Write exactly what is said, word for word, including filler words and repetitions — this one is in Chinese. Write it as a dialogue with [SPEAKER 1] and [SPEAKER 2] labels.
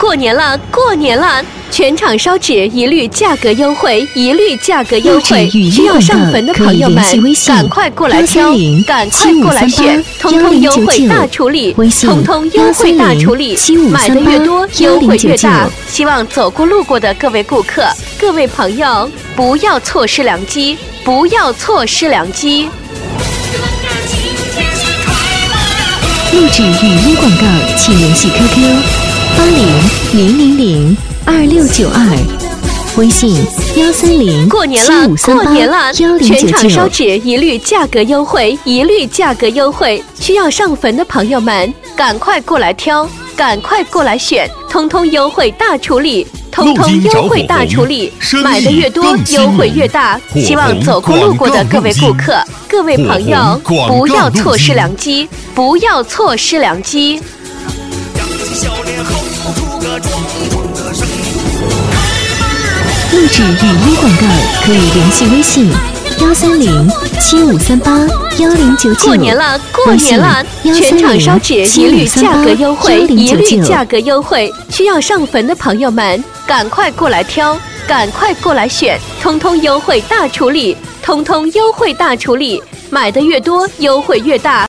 [SPEAKER 1] 过年了，过年了！全场烧纸一律价格优惠，一律价格优惠！需要上坟的朋友们，赶快过来挑，赶快过来选，通通优惠大处理，通通优惠大处理，买的越多，优惠越大。希望走过路过的各位顾客、各位朋友，不要错失良机，不要错失良机。
[SPEAKER 2] 录制语音广告，请联系 Q Q 八零零零零二六九二，微信幺三零
[SPEAKER 1] 过年了，过年了！全场烧纸一律价格优惠，一律价格优惠！需要上坟的朋友们，赶快过来挑，赶快过来选，通通优惠大处理，通通优惠大处理，买的越多，优惠越大。希望走过路过的各位顾客、各位朋友，不要错失良机，不要错失良机。
[SPEAKER 2] 录制语音广告可以联系微信幺三零七五三八幺零九九。
[SPEAKER 1] 过年了，过年了！全场烧纸一律价格优惠，一律价格优惠！需要上坟的朋友们，赶快过来挑，赶快过来选，通通优惠大处理，通通优惠大处理，买的越多，优惠越大。